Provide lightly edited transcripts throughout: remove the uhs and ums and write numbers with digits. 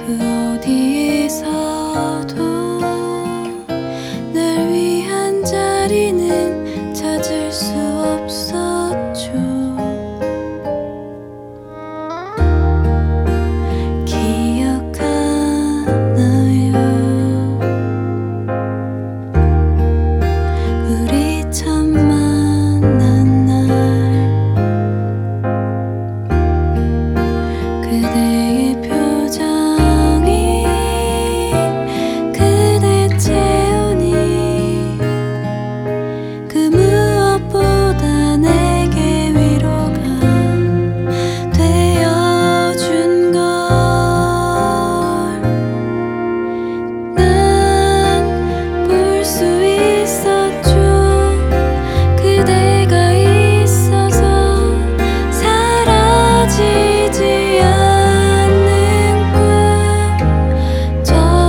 그 어디에서도 날 위한 자리는 찾을 수 없었죠. 기억하나요? 우리 처음 만난 날, 그대의 표정이 그대 체온이 그 무엇보다 내게 위로가 되어준 걸. 난 볼 수 있었죠. 그대가 있어서 사라지지 않는 꿈. 저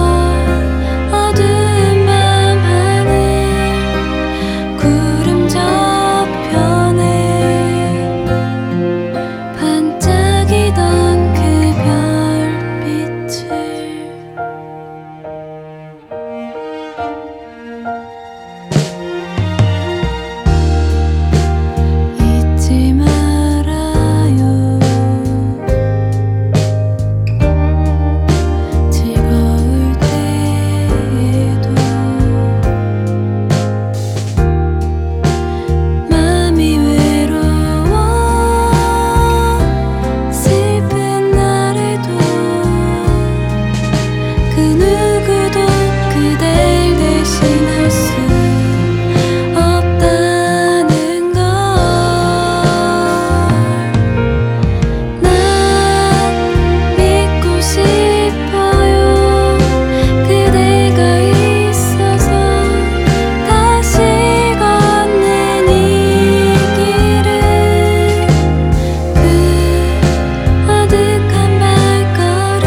어두운 밤 하늘, 구름 저편에 반짝이던 그 별빛을 잊지 말아요. 즐거울 때에도 마음이 외로워 슬픈 날에도 그 누구도 그댈 대신할 수 없다는 걸. 난 믿고 싶어요. 그대가 있어서 다시 걷는 이 길을. 그 아득한 발걸음,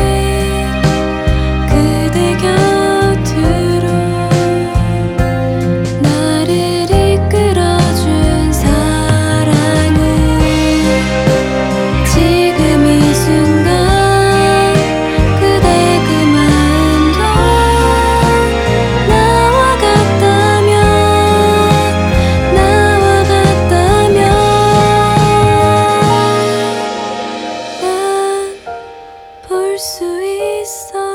그대 곁으로 나를 이끌어준 사랑은 지금 이 순간 그대 그 마음도 나와 같다면 난 볼 수 있어.